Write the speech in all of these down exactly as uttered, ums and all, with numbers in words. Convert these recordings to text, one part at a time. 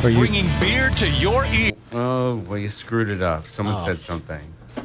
You... Bringing beer to your ear. Oh, well, you screwed it up. Someone Oh. said something.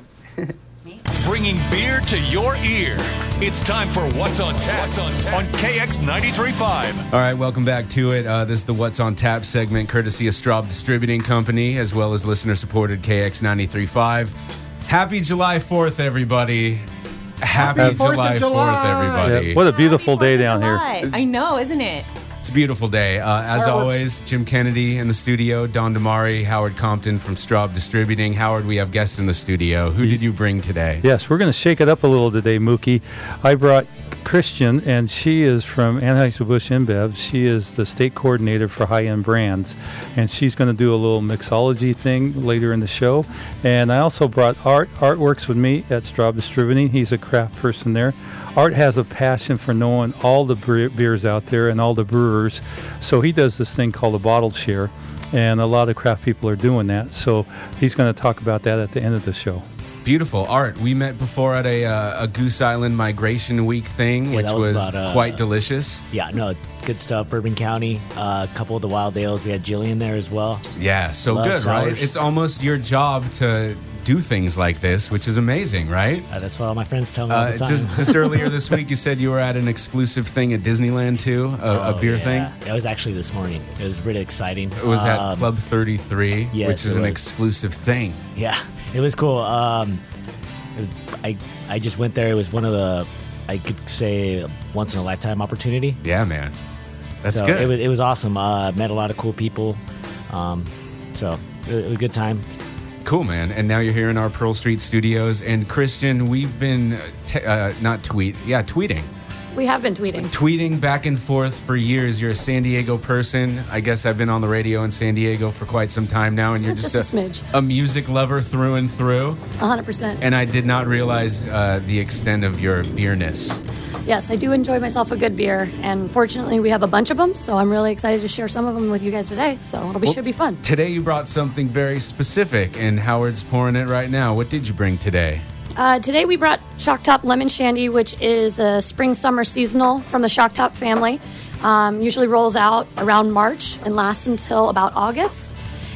Bringing beer to your ear. It's time for What's on Tap, What's on, Tap? on K X ninety-three point five. All right, welcome back to it. Uh, this is the What's on Tap segment, courtesy of Straub Distributing Company, as well as listener-supported K X ninety-three point five. Happy July fourth, everybody. Happy, Happy July fourth, everybody. Yeah, what a beautiful Happy day Fourth of down here. July. I know, isn't it? It's a beautiful day. Uh, as Fireworks. always, Jim Kennedy in the studio, Don Damari, Howard Compton from Straub Distributing. Howard, we have guests in the studio. Who did you bring today? Yes, we're going to shake it up a little today, Mookie. I brought Christian, and she is from Anheuser-Busch InBev. She is the state coordinator for high-end brands, and she's going to do a little mixology thing later in the show. And I also brought Art. Art works with me at Straub Distributing. He's a craft person there. Art has a passion for knowing all the bre- beers out there and all the brewers, so he does this thing called a bottle share, and a lot of craft people are doing that. So he's going to talk about that at the end of the show. Beautiful. Art, we met before at a, uh, a Goose Island Migration Week thing, Yeah, which that was was about, uh, quite delicious. Yeah, no, good stuff. Bourbon County, uh, a couple of the wild ales. We had Jillian there as well. Yeah, so Love good, right? sours. It's almost your job to do things like this, which is amazing, right? Uh, that's what all my friends tell me all Uh, the time. just just earlier this week, you said you were at an exclusive thing at Disneyland too, a, a Oh, beer yeah. thing. It was actually this morning. It was really exciting. It was at Um, Club thirty-three, yes, which is it an was. exclusive thing. Yeah, it was cool. Um, it was, I I just went there. It was one of the, I could say, once in a lifetime opportunity. Yeah, man, that's so good. It was it was awesome. Uh, met a lot of cool people. Um, so it, it was a good time. Cool, man. And now you're here in our Pearl Street studios. And Christian, we've been t- uh, not tweet, yeah, tweeting. We have been tweeting. Tweeting back and forth for years. You're a San Diego person. I guess I've been on the radio in San Diego for quite some time now, and you're Yeah, just, just a a, smidge. a music lover through and through. one hundred percent. And I did not realize uh, the extent of your beerness. Yes, I do enjoy myself a good beer, and fortunately we have a bunch of them, so I'm really excited to share some of them with you guys today, so it'll be, Well, should be fun. Today you brought something very specific, and Howard's pouring it right now. What did you bring today? Uh, today we brought Shock Top Lemon Shandy, which is the spring-summer seasonal from the Shock Top family. Um, usually rolls out around March and lasts until about August.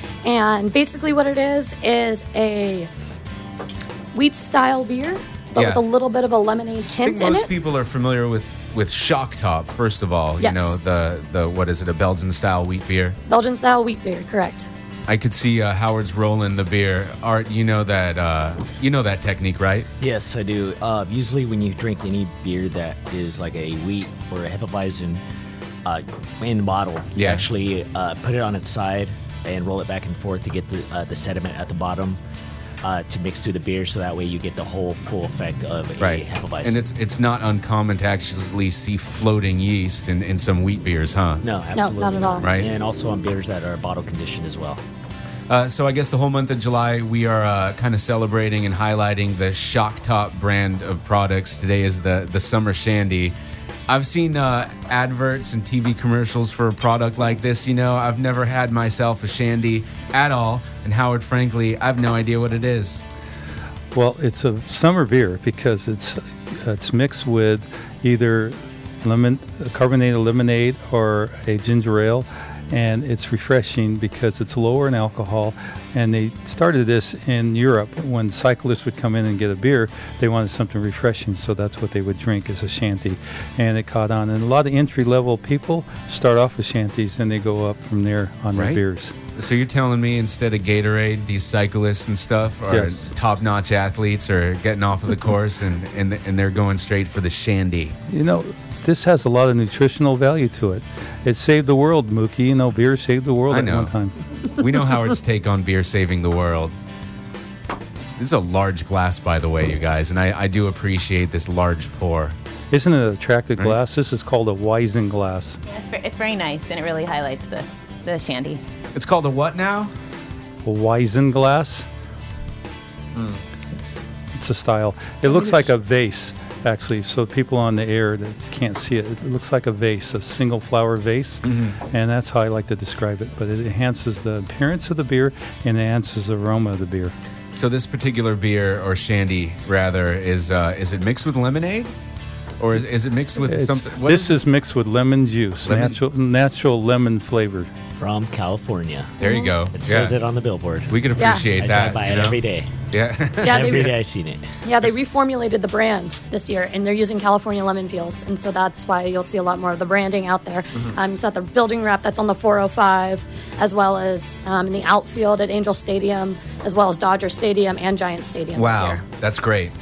And basically what it is is a wheat-style beer, but Yeah. with a little bit of a lemonade I think hint in most it. people are familiar with, with Shock Top, first of all. You Yes. know, the, the, what is it, a Belgian-style wheat beer? Belgian-style wheat beer, correct. I could see uh, Howard's rolling the beer. Art, you know that uh, you know that technique, right? Yes, I do. Uh, usually, when you drink any beer that is like a wheat or a Hefeweizen uh, in the bottle, you Yeah. actually uh, put it on its side and roll it back and forth to get the uh, the sediment at the bottom uh, to mix through the beer, so that way you get the whole full effect of a Right. Hefeweizen. And it's it's not uncommon to actually see floating yeast in, in some wheat beers, huh? no, absolutely not at all. Right. And also on beers that are bottle conditioned as well. Uh, so I guess the whole month of July, we are uh, kind of celebrating and highlighting the Shock Top brand of products. Today is the, the Summer Shandy. I've seen uh, adverts and T V commercials for a product like this. You know, I've never had myself a Shandy at all. And Howard, frankly, I have no idea what it is. Well, it's a summer beer because it's it's mixed with either lemon, carbonated lemonade or a ginger ale, and it's refreshing because it's lower in alcohol. And they started this in Europe when cyclists would come in and get a beer. They wanted something refreshing, so that's what they would drink as a shanty, and it caught on. And a lot of entry-level people start off with shanties, and they go up from there on Right. their beers. So you're telling me instead of Gatorade, these cyclists and stuff are Yes. top-notch athletes are getting off of the course and, and, and they're going straight for the Shandy. You know, this has a lot of nutritional value to it. It saved the world, Mookie. You know, beer saved the world I at know. one time. We know Howard's take on beer saving the world. This is a large glass, by the way, you guys, and I, I do appreciate this large pour. Isn't it an attractive Right. glass? This is called a Weizen glass. Yeah, it's, very, it's very nice, and it really highlights the, the shandy. It's called a what now? A Weizen glass. It's a style. It looks like a vase, actually. So people on the air that can't see it, it looks like a vase, a single flower vase, Mm-hmm. and that's how I like to describe it. But it enhances the appearance of the beer and enhances the aroma of the beer. So this particular beer, or Shandy, rather, is uh, is it mixed with lemonade? Or is, is it mixed with It's- something? What this is is mixed with lemon juice, Lemon- natural natural lemon flavored. from California. There you go. It says it on the billboard. We could Yeah. appreciate I that. drive by you it know? every day. Yeah. Yeah, they Every re- day I've seen it. Yeah, they reformulated the brand this year, and they're using California lemon peels, and so that's why you'll see a lot more of the branding out there. Mm-hmm. Um, you saw the building wrap that's on the four oh five, as well as um, in the outfield at Angel Stadium, as well as Dodger Stadium and Giants Stadium Wow. this year. That's great.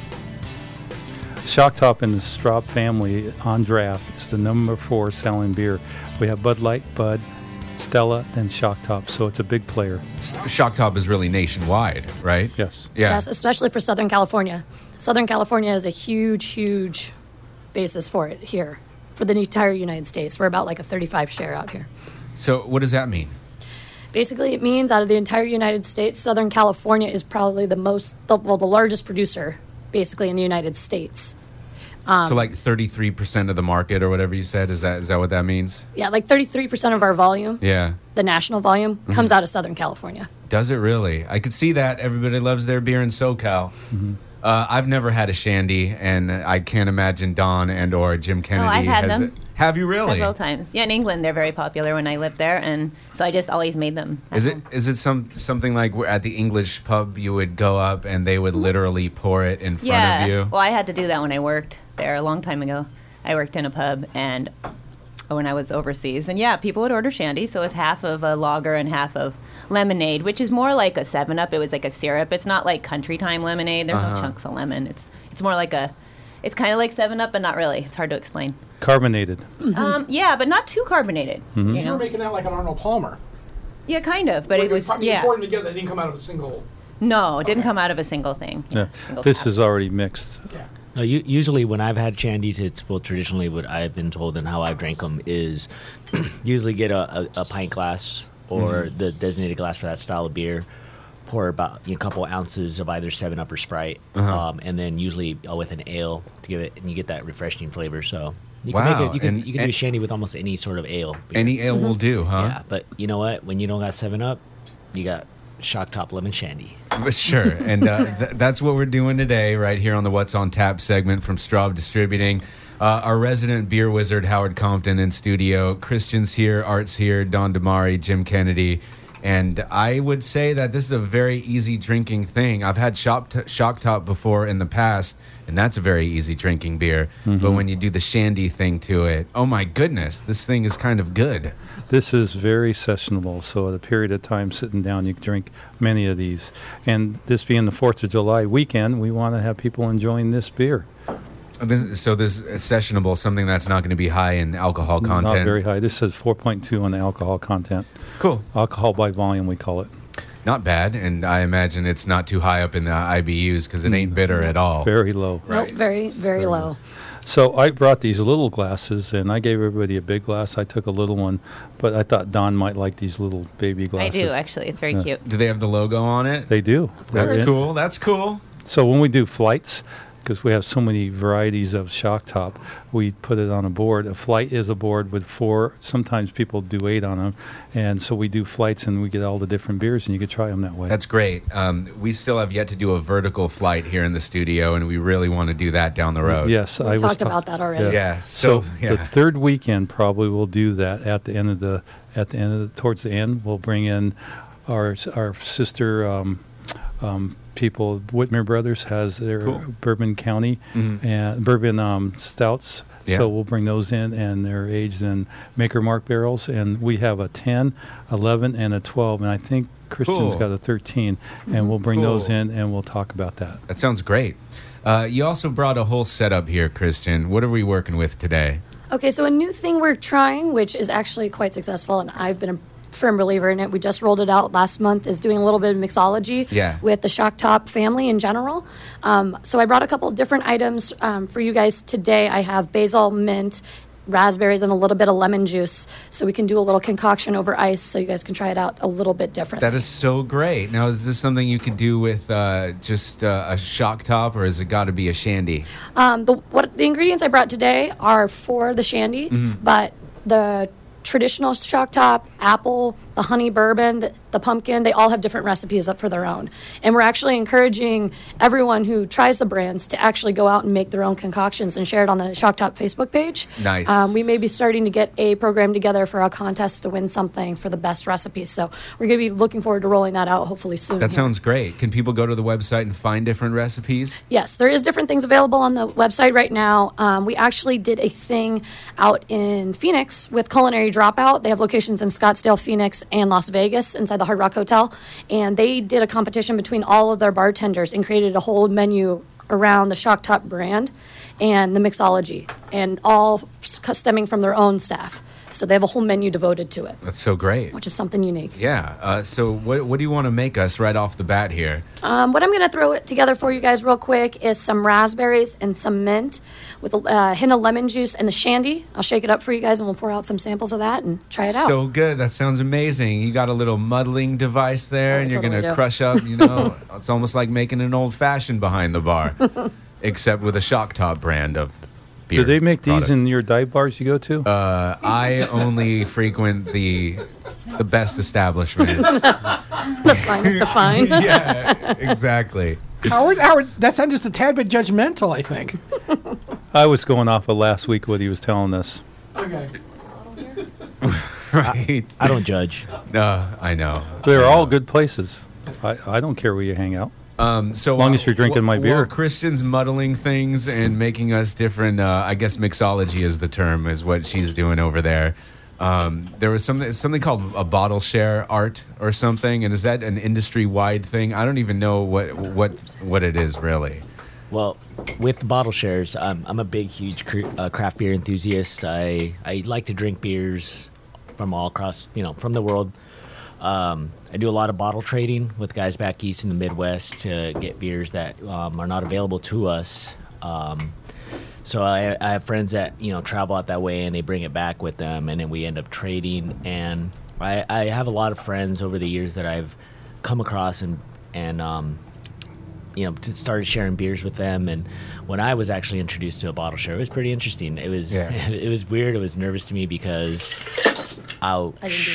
Shock Top in the Straub family on draft is the number four selling beer. We have Bud Light, Bud, Stella, and Shock Top, so it's a big player. Shock Top is really nationwide, right? Yes. Yeah. Yes, especially for Southern California. Southern California is a huge, huge basis for it here, for the entire United States. We're about like a thirty-five share out here. So what does that mean? Basically, it means out of the entire United States, Southern California is probably the most, the, well, the largest producer, basically, in the United States. Um, so like thirty-three percent of the market or whatever you said, is that is that what that means? Yeah, like thirty-three percent of our volume, Yeah. the national volume, Mm-hmm. comes out of Southern California. Does it really? I could see that. Everybody loves their beer in SoCal. Mm-hmm. Uh, I've never had a shandy, and I can't imagine Don and or Jim Kennedy. I've had has them. it. Have you really? Several times. Yeah, in England they're very popular when I lived there, and so I just always made them. at Is it home. is it some something like where at the English pub you would go up and they would literally pour it in front Yeah. of you? Well, I had to do that when I worked there a long time ago. I worked in a pub and when I was overseas, and yeah, people would order shandy, so it was half of a lager and half of lemonade, which is more like a Seven Up. It was like a syrup. It's not like Country Time lemonade. There's Uh-huh. no chunks of lemon. It's it's more like a. It's kind of like Seven Up, but not really. It's hard to explain. Carbonated. Um, yeah, but not too carbonated. Mm-hmm. You You were know? making that like an Arnold Palmer. Yeah, kind of, but Where it they was probably yeah. poured them together. They didn't come out of a single. No, it didn't Okay. come out of a single thing. Yeah. Single This tap. is already mixed. Yeah. No, u- usually when I've had shandies, it's well traditionally what I've been told and how I've drank them is usually get a, a, a pint glass or the designated glass for that style of beer. Pour about you know, a couple ounces of either Seven Up or Sprite, Uh-huh. um, and then usually uh, with an ale to give it, and you get that refreshing flavor. So you Wow, can make it, you can and- you can do and- a shandy with almost any sort of ale. beer. Any ale will do, huh? Yeah, but you know what? When you don't got Seven Up, you got Shock Top Lemon Shandy. But sure, and uh, th- that's what we're doing today, right here on the What's on Tap segment from Straub Distributing. Uh, our resident beer wizard Howard Compton in studio. Christian's here, Art's here, Don Damari, Jim Kennedy, and I would say that this is a very easy drinking thing. I've had Shock, t- Shock Top before in the past, and that's a very easy drinking beer. But when you do the shandy thing to it, oh my goodness, this thing is kind of good. This is very sessionable, so at a period of time sitting down, you can drink many of these. And this being the fourth of July weekend, we want to have people enjoying this beer. This, so this is sessionable, something that's not going to be high in alcohol content. Not very high. This says four point two on the alcohol content. Cool. Alcohol by volume, we call it. Not bad, and I imagine it's not too high up in the I B Us because it ain't bitter at all. Very low. Nope, very, very low. So I brought these little glasses, and I gave everybody a big glass. I took a little one, but I thought Don might like these little baby I glasses. do actually. It's very Yeah. cute. Do they have the logo on it? They do. That's They're in- cool. That's cool. So when we do flights, because we have so many varieties of Shock Top, we put it on a board. A flight is a board with four. Sometimes people do eight on them, and so we do flights, and we get all the different beers, and you could try them that way. That's great. Um, we still have yet to do a vertical flight here in the studio, and we really want to do that down the road. Yes, We I was talked ta- about that already. Yeah. So, So, yeah. the third weekend probably we'll do that at the end of the at the end of the, towards the end we'll bring in our our sister um, um, people. Whitmer Brothers has their Cool. Bourbon County Mhm. and Bourbon um, stouts. Yeah. So we'll bring those in, and they're aged in Maker Mark barrels, and we have a ten, eleven, and a twelve, and I think Christian's Cool. got a thirteen, and we'll bring those Cool. in, and we'll talk about that. That sounds great. Uh, you also brought a whole setup here, Christian. What are we working with today? Okay, so a new thing we're trying, which is actually quite successful, and I've been a firm believer in it. We just rolled it out last month, is doing a little bit of mixology Yeah. with the Shock Top family in general. Um, so I brought a couple of different items um, for you guys today. I have basil, mint, raspberries, and a little bit of lemon juice. So we can do a little concoction over ice so you guys can try it out a little bit different. That is so great. Now, is this something you could do with uh, just uh, a Shock Top, or has it got to be a shandy? Um, the, what, the ingredients I brought today are for the shandy, Mm-hmm. but the traditional Shock Top, apple, the honey bourbon, the, the pumpkin, they all have different recipes up for their own. And we're actually encouraging everyone who tries the brands to actually go out and make their own concoctions and share it on the Shock Top Facebook page. Nice. Um, we may be starting to get a program together for a contest to win something for the best recipes. So we're going to be looking forward to rolling that out hopefully soon. That here. sounds great. Can people go to the website and find different recipes? Yes, there is different things available on the website right now. Um, we actually did a thing out in Phoenix with Culinary Dropout. They have locations in Scottsdale, Phoenix, and Las Vegas inside the Hard Rock Hotel. And they did a competition between all of their bartenders and created a whole menu around the Shock Top brand and the mixology, and all stemming from their own staff. So they have a whole menu devoted to it, That's so great. which is something unique. Yeah. Uh, so what, what do you want to make us right off the bat here? Um, what I'm going to throw it together for you guys real quick is some raspberries and some mint with a uh, hint of lemon juice and the shandy. I'll shake it up for you guys, and we'll pour out some samples of that and try it out. So good. That sounds amazing. You got a little muddling device there, Oh, I and you're totally going to do. crush up, you know. It's almost like making an old-fashioned behind the bar, except with a Shock Top brand of beer. Do they make these product. in your dive bars you go to? Uh, I only frequent the the best establishments. The finest of fine. Yeah, exactly. Howard, Howard, that sounds just a tad bit judgmental, I think. I was going off of last week what he was telling us. Okay. Right. I don't judge. Uh, I know. They're all good places. I, I don't care where you hang out. Um, so As long uh, as you're drinking wh- my beer. while Christian's muddling things and making us different, uh, I guess mixology is the term, is what she's doing over there. Um, there was something something called a bottle share art or something, and is that an industry-wide thing? I don't even know what what what it is really. Well, with bottle shares, um, I'm a big, huge cr- uh, craft beer enthusiast. I, I like to drink beers from all across, you know, from the world. Um, I do a lot of bottle trading with guys back east in the Midwest to get beers that um, are not available to us. Um, so I, I have friends that, you know, travel out that way and they bring it back with them, and then we end up trading. And I, I have a lot of friends over the years that I've come across and and um, you know, t- started sharing beers with them. And when I was actually introduced to a bottle share, it was pretty interesting. It was Yeah. it was weird. It was nervous to me because I'll I didn't do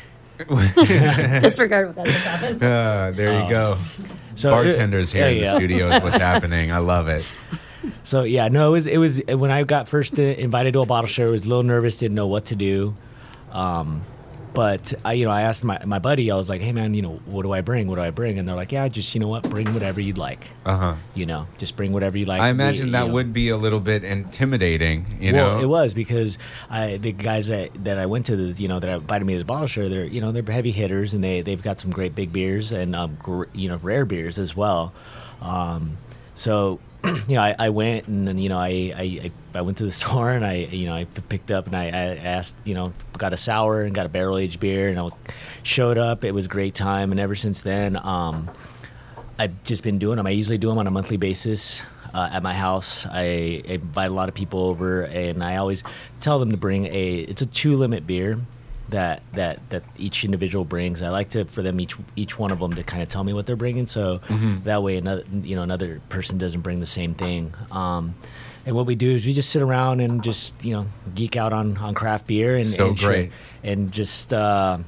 that. Disregard what that just happened. Uh, there you go. so Bartenders here yeah, in the yeah. studio is what's happening. I love it. So yeah, no, it was it was when I got first uh, invited to a bottle share, I was a little nervous, didn't know what to do. Um, but I, you know, I asked my, my buddy, I was like, hey man, you know, what do I bring? What do I bring? And they're like, yeah, just, you know what, bring whatever you'd like. Uh huh. You know, just bring whatever you like. I We- imagine you that know. would be a little bit intimidating. You well, know, it was because I the guys that, that I went to, the, you know, that invited me to the bottle share, they're, you know, they're heavy hitters, and they they've got some great big beers and um, gr- you know, rare beers as well. Um, so, you know, I, I went and, and you know, I, I I went to the store and I you know I p- picked up and I, I asked, you know, got a sour and got a barrel aged beer, and I showed up. It was a great time, and ever since then, um, I've just been doing them. I usually do them on a monthly basis. Uh, at my house, I, I invite a lot of people over, and I always tell them to bring a. It's a two limit beer that that that each individual brings. I like to for them each each one of them to kind of tell me what they're bringing, so that way another you know another person doesn't bring the same thing. Um, and what we do is we just sit around and just you know geek out on, on craft beer and So and share- great. and just. Uh,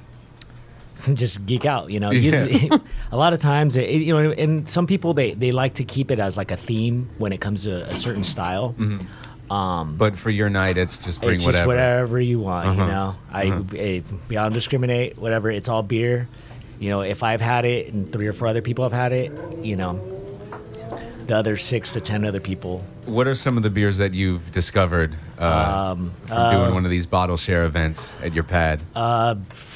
just geek out, you know. Yeah. Usually, a lot of times, it, you know, and some people they, they like to keep it as like a theme when it comes to a certain style. Um, but for your night, it's just bring it's whatever. just whatever you want, Uh-huh. you know. I, Uh-huh. I beyond discriminate, whatever. It's all beer. You know, if I've had it and three or four other people have had it, you know, the other six to ten other people. What are some of the beers that you've discovered uh, Um, from uh, doing one of these bottle share events at your pad? Uh,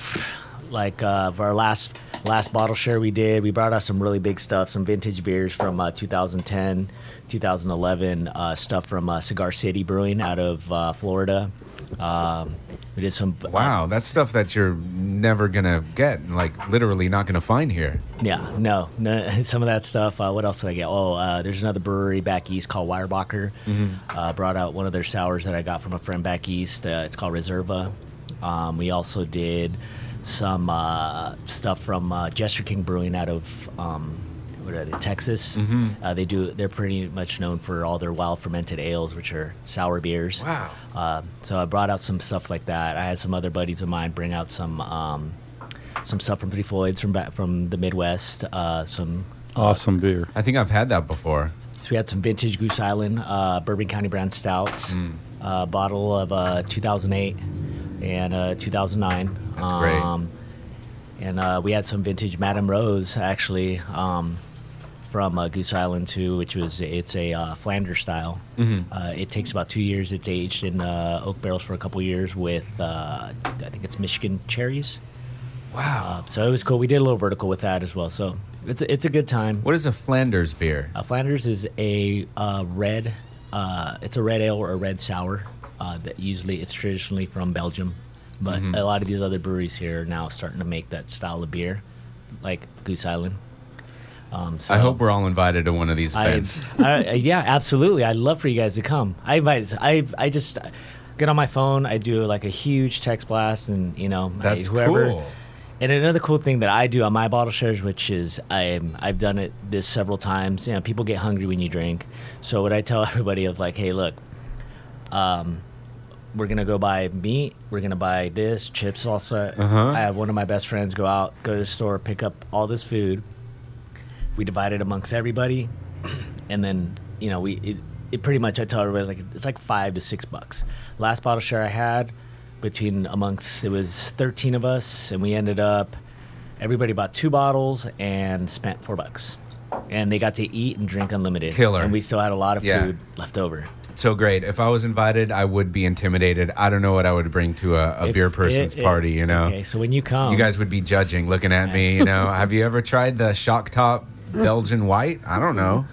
like uh, for our last last bottle share we did, we brought out some really big stuff, some vintage beers from uh, two thousand ten, two thousand eleven, uh, stuff from uh, Cigar City Brewing out of uh, Florida. Um, we did some. Wow, that's stuff that you're never gonna get, like literally not gonna find here. Yeah, no, no, some of that stuff. Uh, what else did I get? Oh, uh, there's another brewery back east called Weyerbacher. Uh, brought out one of their sours that I got from a friend back east. Uh, it's called Reserva. Um, we also did some uh, stuff from uh, Jester King Brewing out of um, what are they, Texas. Uh, they do. They're pretty much known for all their wild fermented ales, which are sour beers. Wow. Uh, so I brought out some stuff like that. I had some other buddies of mine bring out some um, some stuff from Three Floyds from back from the Midwest. Uh, some Awesome beer. I think I've had that before. So we had some vintage Goose Island uh, Bourbon County brand stouts, Mm. a bottle of uh, two thousand eight and uh, two thousand nine. That's great. Um, and uh, we had some vintage Madame Rose actually um, from uh, Goose Island too, which was it's a uh, Flanders style. Mhm. Uh, it takes about two years. It's aged in uh, oak barrels for a couple years with uh, I think it's Michigan cherries. Wow. Uh, so it was cool. We did a little vertical with that as well. So it's a, it's a good time. What is a Flanders beer? Uh, Flanders is a uh, red. Uh, it's a red ale or a red sour. Uh, that usually it's traditionally from Belgium, but Mhm. a lot of these other breweries here are now starting to make that style of beer, like Goose Island. Um, so I hope we're all invited to one of these I, events. I, yeah, absolutely. I'd love for you guys to come. I invite. I I just get on my phone. I do like a huge text blast, and you know, I- That's whoever. cool. And another cool thing that I do on my bottle shares, which is I'm I've done it this several times. You know, people get hungry when you drink. So what I tell everybody is like, hey, look, um, we're gonna go buy meat. We're gonna buy this chips, salsa. Uh-huh. I have one of my best friends go out, go to the store, pick up all this food. We divide it amongst everybody, and then you know we it, it pretty much I tell everybody like it's like five to six bucks. Last bottle share I had between amongst it was thirteen of us, and we ended up everybody bought two bottles and spent four bucks, and they got to eat and drink unlimited. Killer. And we still had a lot of Yeah. food left over. So great. If I was invited, I would be intimidated. I don't know what I would bring to a, a If beer person's it- it- party, you know? Okay, so when you come, You guys would be judging, looking at me, you know? Have you ever tried the Shock Top Belgian White? I don't know.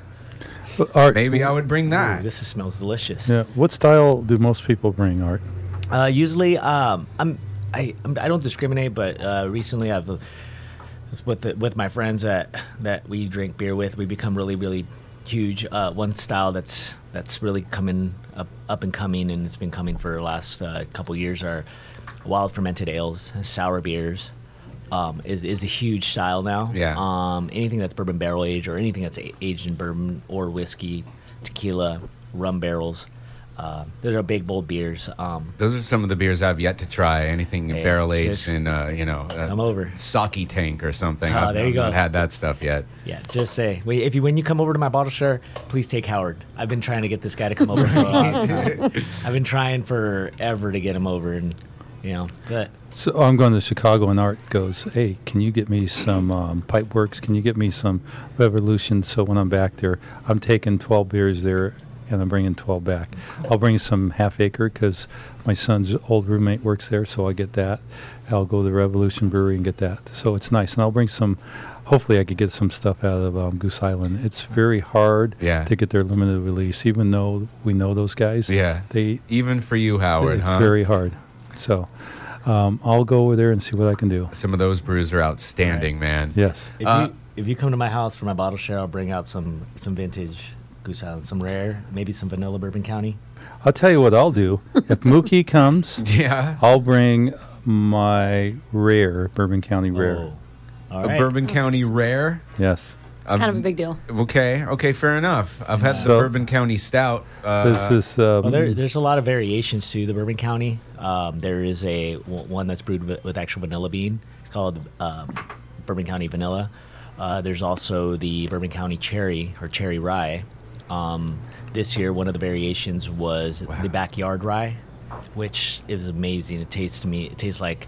Art, Maybe I would bring Ooh, that. this is, smells delicious. yeah. What style do most people bring, Art? Uh, usually, um, I'm I I'm, I don't discriminate, but uh, recently I've uh, with the, with my friends that that we drink beer with, we become really really huge. Uh, one style that's that's really coming up up and coming, and it's been coming for the last uh, couple years are wild fermented ales, sour beers. Um, is is a huge style now. Yeah. Um, anything that's bourbon barrel aged or anything that's a- aged in bourbon or whiskey, tequila, rum barrels. Uh, those are big bold beers. Um, Those are some of the beers I've yet to try. Anything Hey, barrel aged just in, uh, you know, a come over. sake tank or something. Oh, I've, there you I've go. not had that stuff yet. Yeah, just say wait, if you when you come over to my bottle share, please take Howard. I've been trying to get this guy to come over for a while. So I've been trying forever to get him over, and you know, but So I'm going to Chicago, and Art goes, "Hey, can you get me some um, Pipeworks? Can you get me some Revolution?" So when I'm back there, I'm taking twelve beers there, and I'm bringing twelve back. I'll bring some Half Acre because my son's old roommate works there, so I get that. I'll go to the Revolution Brewery and get that. So it's nice, and I'll bring some. Hopefully, I could get some stuff out of um, Goose Island. It's very hard Yeah. to get their limited release, even though we know those guys. Yeah. They Even for you, Howard, it's huh? very hard. So um, I'll go over there and see what I can do. Some of those brews are outstanding, man. Yes. if Uh, you if you come to my house for my bottle share, I'll bring out some some vintage Goose Island, some rare, maybe some vanilla Bourbon County. I'll tell you what I'll do. If Mookie comes, Yeah. I'll bring my rare, Bourbon County rare. Oh, all A right. Bourbon County rare. Yes. Um, Kind of a big deal. Okay, okay, fair enough. I've had the So- Bourbon County Stout. Uh, This is, um, Well, there, there's a lot of variations to the Bourbon County. Um, there is a w- one that's brewed with, with actual vanilla bean. It's called um, Bourbon County Vanilla. Uh, there's also the Bourbon County Cherry or Cherry Rye. Um, this year, one of the variations was Wow. the Backyard Rye, which is amazing. It tastes to me. It tastes like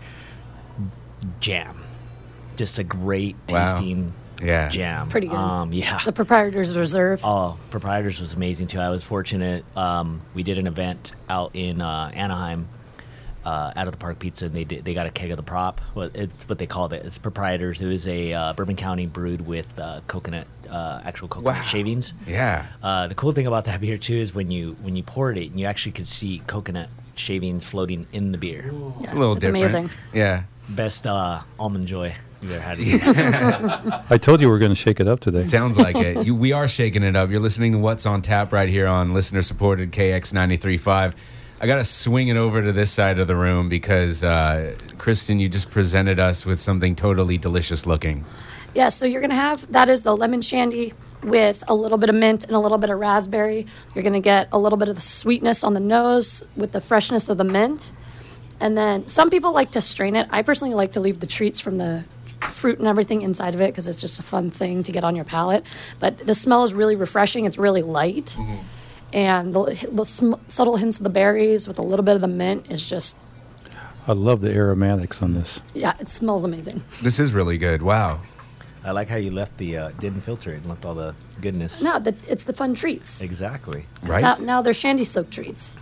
jam. Just a great Wow. tasting yeah. jam. Pretty good. Um, yeah. The Proprietor's Reserve. Oh, Proprietors was amazing too. I was fortunate. Um, we did an event out in uh, Anaheim, uh, out of the Park Pizza, and they did, they got a keg of the prop. Well, it's what they called it. It's Proprietors. It was a uh, Bourbon County brewed with uh, coconut, uh, actual coconut Wow. shavings. Yeah. Uh, the cool thing about that beer too is when you when you poured it, you actually could see coconut shavings floating in the beer. It's a little it's different. amazing. Yeah. Best uh, almond joy you ever had. I told you we were going to shake it up today. Sounds like it. You, we are shaking it up. You're listening to What's on Tap right here on listener supported K X ninety-three point five. I got to swing it over to this side of the room because, uh, Kristen, you just presented us with something totally delicious looking. Yeah, so you're going to have, that is the lemon shandy with a little bit of mint and a little bit of raspberry. You're going to get a little bit of the sweetness on the nose with the freshness of the mint. And then some people like to strain it. I personally like to leave the treats from the fruit and everything inside of it because it's just a fun thing to get on your palate. But the smell is really refreshing. It's really light. Mm-hmm. And the, the sm- subtle hints of the berries with a little bit of the mint is just... I love the aromatics on this. Yeah, it smells amazing. This is really good. Wow. I like how you left the, uh, didn't filter it and left all the goodness. No, the, it's the fun treats. Exactly. Right. Now, now they're shandy soak treats.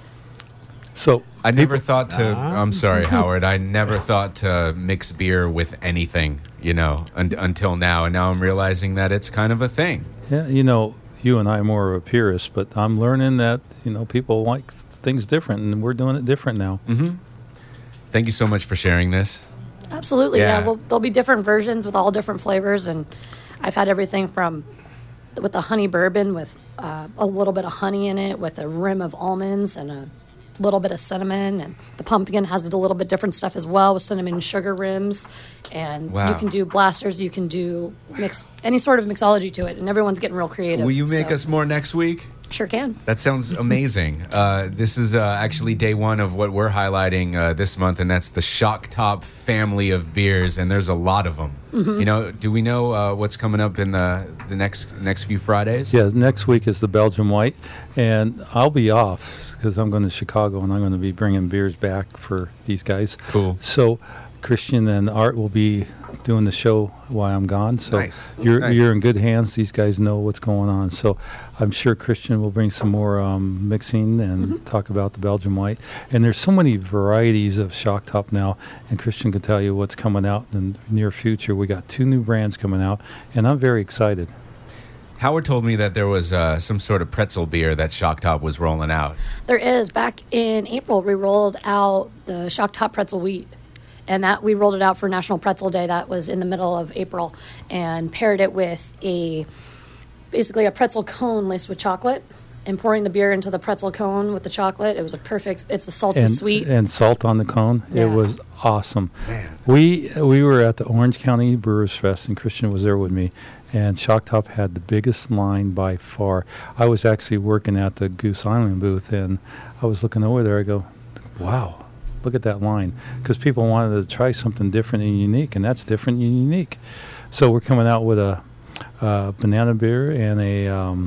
So I never thought to, I'm sorry, Howard, I never thought to mix beer with anything, you know, un- until now. And now I'm realizing that it's kind of a thing. Yeah, you know, you and I are more of a purist, but I'm learning that, you know, people like things different, and we're doing it different now. Mm-hmm. Thank you so much for sharing this. Absolutely, Yeah. yeah. Well, there'll be different versions with all different flavors, and I've had everything from with the honey bourbon with uh, a little bit of honey in it, with a rim of almonds and a little bit of cinnamon, and the pumpkin has a little bit different stuff as well with cinnamon sugar rims. And Wow. you can do blasters, you can do mix any sort of mixology to it, and everyone's getting real creative. Will you make so- us more next week? Sure can. That sounds amazing. Uh, this is uh, actually day one of what we're highlighting uh, this month, and that's the Shock Top family of beers, and there's a lot of them. Mm-hmm. You know, do we know uh, what's coming up in the the next next few Fridays? Yeah, next week is the Belgian White, and I'll be off because I'm going to Chicago, and I'm going to be bringing beers back for these guys. Cool. So Christian and Art will be doing the show while I'm gone. So Nice. you're Nice. you're in good hands. These guys know what's going on. So I'm sure Christian will bring some more um, mixing and Mm-hmm. talk about the Belgian White. And there's so many varieties of Shock Top now, and Christian can tell you what's coming out in the near future. We got two new brands coming out, and I'm very excited. Howard told me that there was uh, some sort of pretzel beer that Shock Top was rolling out. There is. Back in April, we rolled out the Shock Top Pretzel Wheat. And that we rolled it out for National Pretzel Day. That was in the middle of April, and paired it with a basically a pretzel cone laced with chocolate, and pouring the beer into the pretzel cone with the chocolate. It was a perfect. It's a salty and, sweet. and salt on the cone. Yeah. It was awesome. Man. We we were at the Orange County Brewers Fest, and Christian was there with me. And Shock Top had the biggest line by far. I was actually working at the Goose Island booth, and I was looking over there. I go, "Wow, look at that line!" Because people wanted to try something different and unique, and that's different and unique. So we're coming out with a uh, banana beer and a um,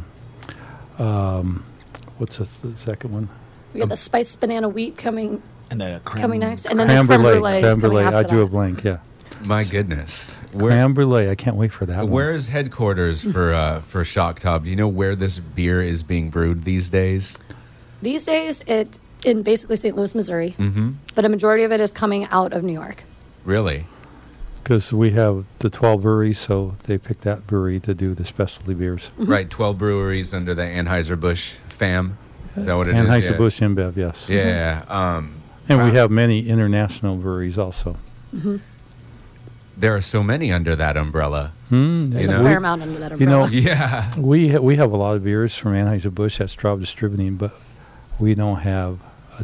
um, what's the, the second one? We got the spiced banana wheat coming And a creme. coming next, and then Creme the creme brulee. brulee is Creme coming brulee. after I drew a that. blank. Yeah. My goodness. Where, Creme brulee. I can't wait for that one. where is headquarters for uh, for Shock Top? Do you know where this beer is being brewed these days? These days, it in basically Saint Louis, Missouri, Mm-hmm. but a majority of it is coming out of New York. Really? Because we have the twelve breweries, so they picked that brewery to do the specialty beers. Mm-hmm. Right. twelve breweries under the Anheuser-Busch fam. Is that what it is? Anheuser-Busch InBev, yes. Yeah. yeah. Um, And we wow. have many international breweries also. There are so many under that umbrella. Hmm, There's You a know- fair amount under that You know- umbrella. Yeah. We ha- we have a lot of beers from Anheuser-Busch at Straub Distributing, but we don't have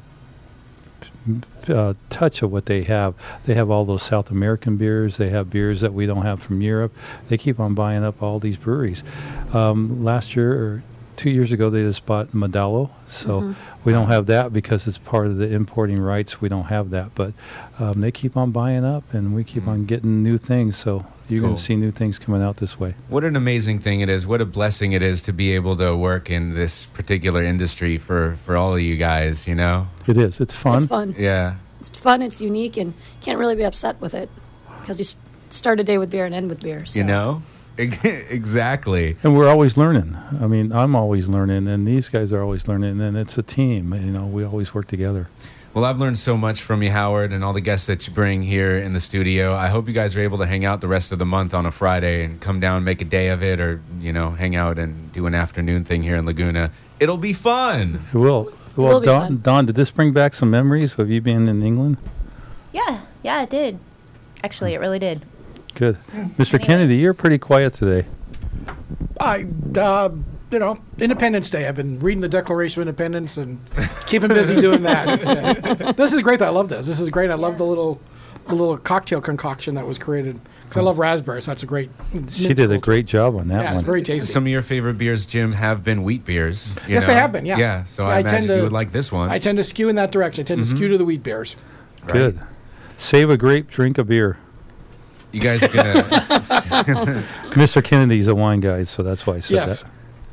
a, a touch of what they have. They have all those South American beers. They have beers that we don't have from Europe. They keep on buying up all these breweries. Um, last year or two years ago, they just bought Modelo, so we don't have that because it's part of the importing rights. We don't have that, but um, they keep on buying up, and we keep on getting new things. So you're going Cool. to see new things coming out this way. What an amazing thing it is. What a blessing it is to be able to work in this particular industry for, for all of you guys, you know? It is. It's fun. It's fun. Yeah. It's fun. It's unique, and you can't really be upset with it because you s- start a day with beer and end with beer. So. You know? Exactly. And we're always learning. I mean, I'm always learning, and these guys are always learning, and it's a team. You know, we always work together. Well, I've learned so much from you, Howard, and all the guests that you bring here in the studio. I hope you guys are able to hang out the rest of the month on a Friday and come down, make a day of it, or, you know, hang out and do an afternoon thing here in Laguna. It'll be fun. It will. Well, will be Don, fun. Don, did this bring back some memories of you being in England? Yeah, yeah, it did. Actually, it really did. Good. Mister Anyway. Kennedy, you're pretty quiet today. I, uh, you know, Independence Day. I've been reading the Declaration of Independence and keeping busy doing that. It's, uh, this is great. I love this. This is great. I love the little, the little cocktail concoction that was created. Because I love raspberries. So that's a great. She did a great job on that Yeah, one. it's very tasty. Some of your favorite beers, Jim, have been wheat beers. You Yes, know? they have been, yeah. Yeah, so Yeah, I, I tend imagine to- you would like this one. I tend to skew in that direction. I tend to skew to the wheat beers. Right? Good. Save a grape, drink a beer. You guys are gonna. Mister Kennedy's a wine guy, so that's why I said Yes. that.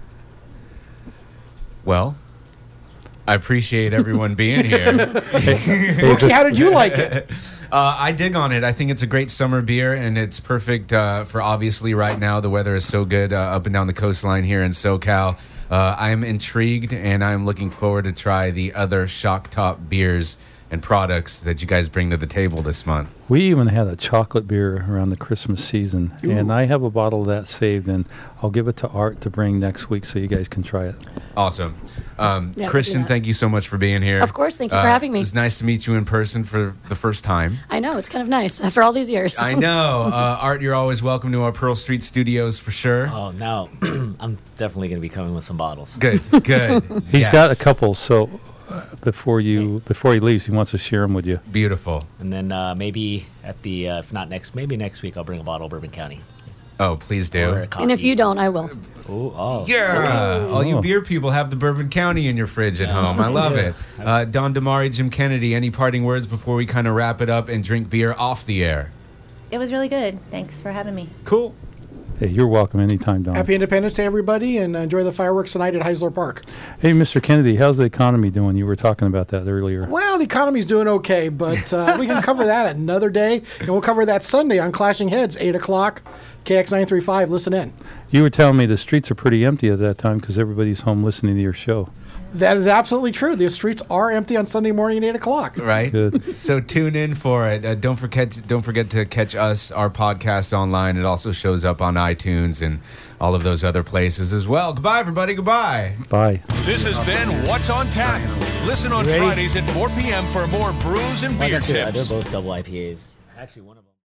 Well, I appreciate everyone being here. Mookie, how did you like it? Uh, I dig on it. I think it's a great summer beer, and it's perfect uh, for obviously right now. The weather is so good uh, up and down the coastline here in SoCal. Uh, I'm intrigued, and I'm looking forward to try the other Shock Top beers and products that you guys bring to the table this month. We even had a chocolate beer around the Christmas season, and I have a bottle of that saved, and I'll give it to Art to bring next week so you guys can try it. Awesome. Um, Yeah, we'll Christian, do that. thank you so much for being here. Of course, thank you for having me. It was nice to meet you in person for the first time. I know, it's kind of nice after all these years. I know. Uh, Art, you're always welcome to our Pearl Street studios for sure. Oh, now I'm definitely going to be coming with some bottles. Good, good. He's Yes. got a couple, so uh, before you before he leaves, he wants to share them with you. Beautiful. And then uh, maybe at the, uh, if not next, maybe next week I'll bring a bottle of Bourbon County. Oh, please do. Or a coffee. And if you don't, I will. Ooh, oh. Yeah, all you Oh. beer people have the Bourbon County in your fridge at Yeah. home. I love Yeah. it. Uh, Don Damari, Jim Kennedy, any parting words before we kind of wrap it up and drink beer off the air? It was really good. Thanks for having me. Cool. Hey, you're welcome anytime, Don. Happy Independence Day, everybody, and enjoy the fireworks tonight at Heisler Park. Hey, Mister Kennedy, how's the economy doing? You were talking about that earlier. Well, the economy's doing okay, but uh, we can cover that another day, and we'll cover that Sunday on Clashing Heads, eight o'clock, K X nine three five. Listen in. You were telling me the streets are pretty empty at that time because everybody's home listening to your show. That is absolutely true. The streets are empty on Sunday morning at eight o'clock. Right. Good. So tune in for it. Uh, don't forget. Don't forget to catch us, our podcast online. It also shows up on iTunes and all of those other places as well. Goodbye, everybody. Goodbye. Bye. This has been What's on Tap. Listen on Ready? Fridays at four p.m. for more brews and beer Like I said, tips. they're both double I P As. Actually, one of them.